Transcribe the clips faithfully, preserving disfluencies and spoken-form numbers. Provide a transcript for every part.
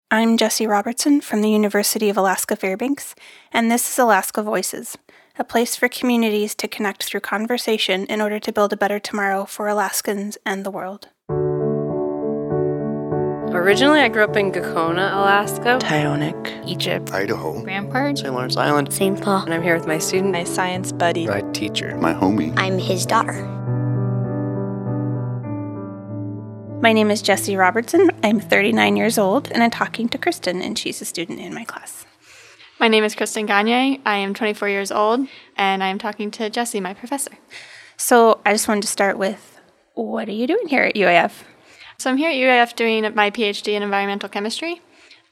I'm Jessie Robertson from the University of Alaska Fairbanks, and this is Alaska Voices, a place for communities to connect through conversation in order to build a better tomorrow for Alaskans and the world. Originally, I grew up in Gakona, Alaska, Tyonek, Egypt, Idaho, Rampart, Saint Lawrence Island, Saint Paul, and I'm here with my student, my science buddy, my teacher, my homie. I'm his daughter. My name is Jessie Robertson. I'm thirty-nine years old, and I'm talking to Kristen, and she's a student in my class. My name is Kristen Gagne. I am twenty-four years old, and I am talking to Jessie, my professor. So I just wanted to start with, what are you doing here at U A F? So I'm here at U A F doing my PhD in environmental chemistry.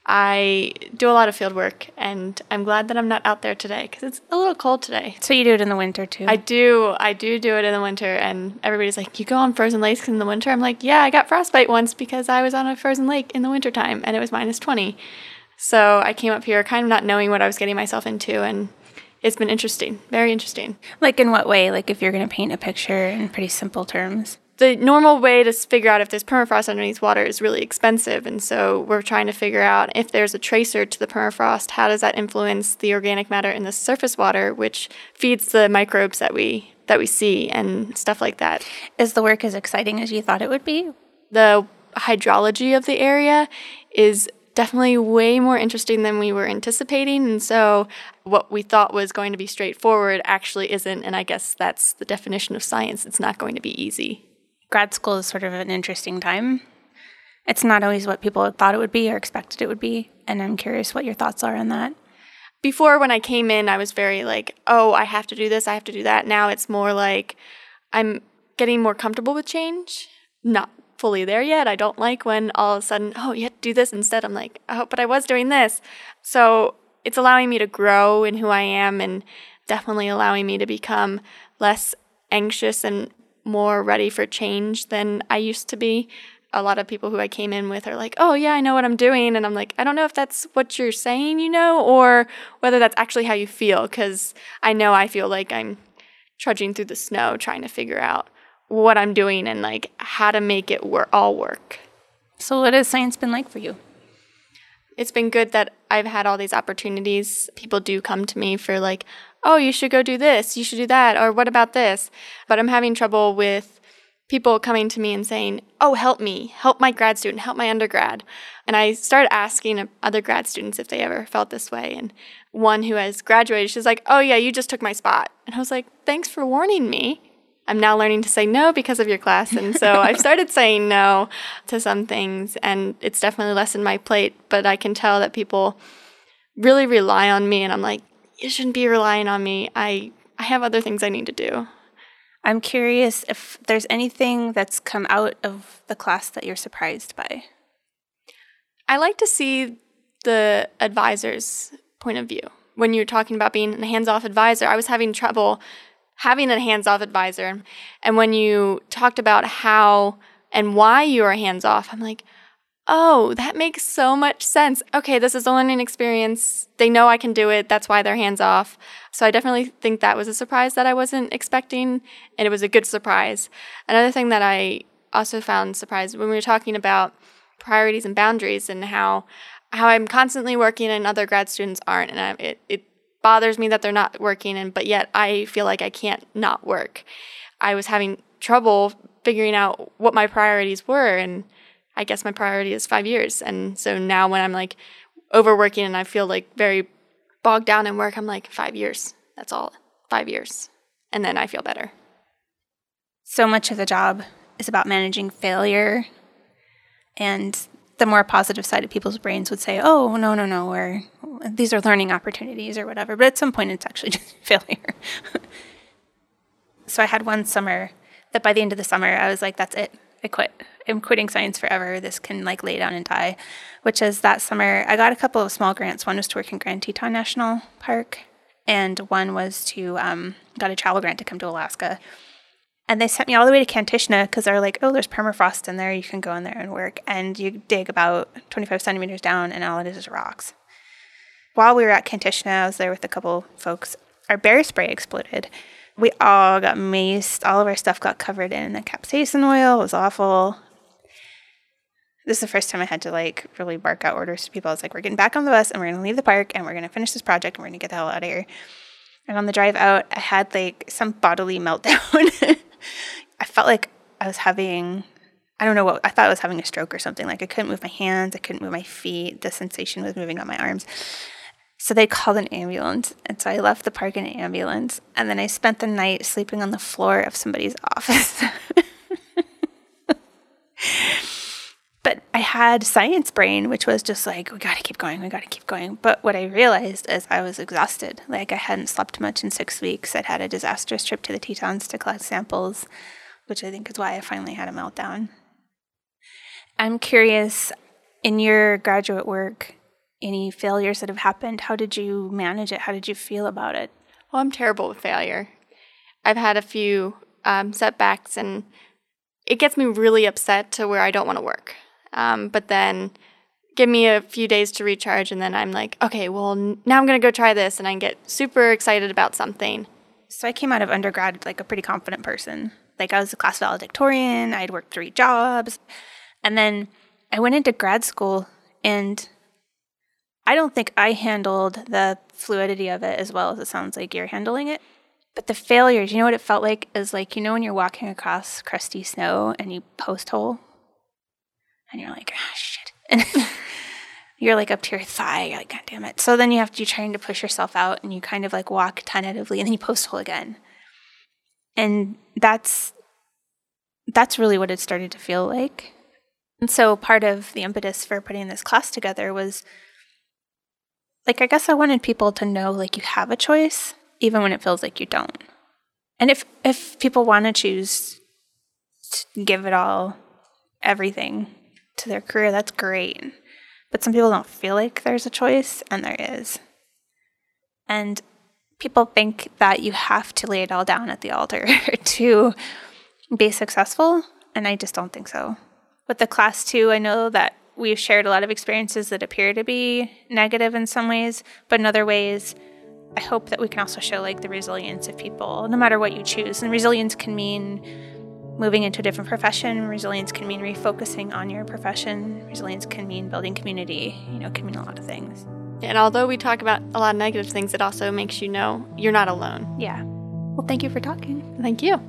I do a lot of field work, and I'm glad that I'm not out there today because it's a little cold today. So you do it in the winter, too? I do. I do do it in the winter, and everybody's like, you go on frozen lakes in the winter? I'm like, yeah, I got frostbite once because I was on a frozen lake in the wintertime, and it was minus twenty. So I came up here kind of not knowing what I was getting myself into, and it's been interesting, very interesting. Like in what way? Like if you're going to paint a picture in pretty simple terms? The normal way to figure out if there's permafrost underneath water is really expensive, and so we're trying to figure out if there's a tracer to the permafrost, how does that influence the organic matter in the surface water, which feeds the microbes that we that we see and stuff like that. Is the work as exciting as you thought it would be? The hydrology of the area is definitely way more interesting than we were anticipating, and so what we thought was going to be straightforward actually isn't, and I guess that's the definition of science. It's not going to be easy. Grad school is sort of an interesting time. It's not always what people thought it would be or expected it would be, and I'm curious what your thoughts are on that. Before, when I came in, I was very like, oh, I have to do this, I have to do that. Now it's more like I'm getting more comfortable with change. Not fully there yet. I don't like when all of a sudden, oh, you have to do this instead. I'm like, oh, but I was doing this. So it's allowing me to grow in who I am and definitely allowing me to become less anxious and more ready for change than I used to be. A lot of people who I came in with are like, oh, yeah, I know what I'm doing. And I'm like, I don't know if that's what you're saying, you know, or whether that's actually how you feel, because I know I feel like I'm trudging through the snow trying to figure out what I'm doing and like how to make it wor- all work. So what has science been like for you? It's been good that I've had all these opportunities. People do come to me for like, oh, you should go do this, you should do that, or what about this? But I'm having trouble with people coming to me and saying, oh, help me, help my grad student, help my undergrad. And I started asking other grad students if they ever felt this way. And one who has graduated, she's like, oh, yeah, you just took my spot. And I was like, thanks for warning me. I'm now learning to say no because of your class. And so I've started saying no to some things, and it's definitely lessened my plate. But I can tell that people really rely on me, and I'm like, you shouldn't be relying on me. I, I have other things I need to do. I'm curious if there's anything that's come out of the class that you're surprised by. I like to see the advisor's point of view. When you're talking about being a hands-off advisor, I was having trouble having a hands-off advisor. And when you talked about how and why you are hands-off, I'm like, oh, that makes so much sense. Okay, this is a learning experience. They know I can do it. That's why they're hands-off. So I definitely think that was a surprise that I wasn't expecting, and it was a good surprise. Another thing that I also found surprised when we were talking about priorities and boundaries and how how I'm constantly working and other grad students aren't, and I, it, it bothers me that they're not working, and but yet I feel like I can't not work. I was having trouble figuring out what my priorities were, and I guess my priority is five years. And so now when I'm like overworking and I feel like very bogged down in work, I'm like, five years. That's all. Five years. And then I feel better. So much of the job is about managing failure. And the more positive side of people's brains would say, oh, no, no, no, or these are learning opportunities or whatever. But at some point, it's actually just failure. So I had one summer that by the end of the summer, I was like, that's it. I quit. I'm quitting science forever. This can like lay down and die, which is that summer I got a couple of small grants. One was to work in Grand Teton National Park, and one was to, um, got a travel grant to come to Alaska. And they sent me all the way to Kantishna because they're like, oh, there's permafrost in there. You can go in there and work. And you dig about twenty-five centimeters down, and all it is is rocks. While we were at Kantishna, I was there with a couple folks. Our bear spray exploded. We all got maced. All of our stuff got covered in the capsaicin oil. It was awful. This is the first time I had to like really bark out orders to people. I was like, we're getting back on the bus and we're going to leave the park and we're going to finish this project and we're going to get the hell out of here. And on the drive out, I had like some bodily meltdown. I felt like I was having, I don't know what, I thought I was having a stroke or something. Like I couldn't move my hands. I couldn't move my feet. The sensation was moving on my arms. So they called an ambulance. And so I left the park in an ambulance. And then I spent the night sleeping on the floor of somebody's office. But I had science brain, which was just like, we got to keep going, we got to keep going. But what I realized is I was exhausted. Like I hadn't slept much in six weeks. I'd had a disastrous trip to the Tetons to collect samples, which I think is why I finally had a meltdown. I'm curious, in your graduate work, any failures that have happened, how did you manage it? How did you feel about it? Well, I'm terrible with failure. I've had a few um, setbacks, and it gets me really upset to where I don't want to work. Um, but then give me a few days to recharge, and then I'm like, okay, well, n- now I'm going to go try this, and I get super excited about something. So I came out of undergrad like a pretty confident person. Like I was a class valedictorian. I'd worked three jobs. And then I went into grad school, and I don't think I handled the fluidity of it as well as it sounds like you're handling it. But the failures, you know what it felt like? Is like, you know when you're walking across crusty snow and you post hole? And you're like, ah, shit. And you're like up to your thigh. You're like, God damn it. So then you have to, you're trying to push yourself out, and you kind of like walk tentatively, and then you post hole again. And that's that's really what it started to feel like. And so part of the impetus for putting this class together was, like, I guess I wanted people to know, like, you have a choice, even when it feels like you don't. And if, if people want to choose to give it all, everything to their career, that's great. But some people don't feel like there's a choice, and there is. And people think that you have to lay it all down at the altar to be successful, and I just don't think so. With the class, too, I know that we've shared a lot of experiences that appear to be negative in some ways, but in other ways, I hope that we can also show like the resilience of people, no matter what you choose. And resilience can mean moving into a different profession. Resilience can mean refocusing on your profession. Resilience can mean building community. You know, it can mean a lot of things. And although we talk about a lot of negative things, it also makes you know you're not alone. Yeah. Well, thank you for talking. Thank you.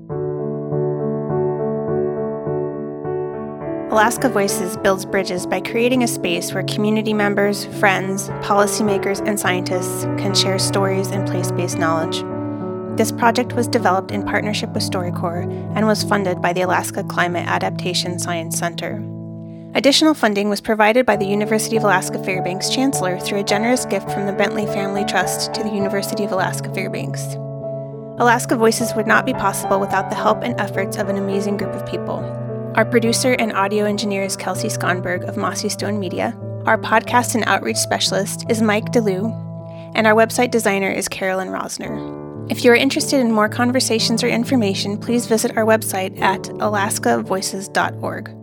Alaska Voices builds bridges by creating a space where community members, friends, policymakers, and scientists can share stories and place-based knowledge. This project was developed in partnership with StoryCorps and was funded by the Alaska Climate Adaptation Science Center. Additional funding was provided by the University of Alaska Fairbanks Chancellor through a generous gift from the Bentley Family Trust to the University of Alaska Fairbanks. Alaska Voices would not be possible without the help and efforts of an amazing group of people. Our producer and audio engineer is Kelsey Skonberg of Mossy Stone Media. Our podcast and outreach specialist is Mike DeLue, and our website designer is Carolyn Rosner. If you are interested in more conversations or information, please visit our website at alaska voices dot org.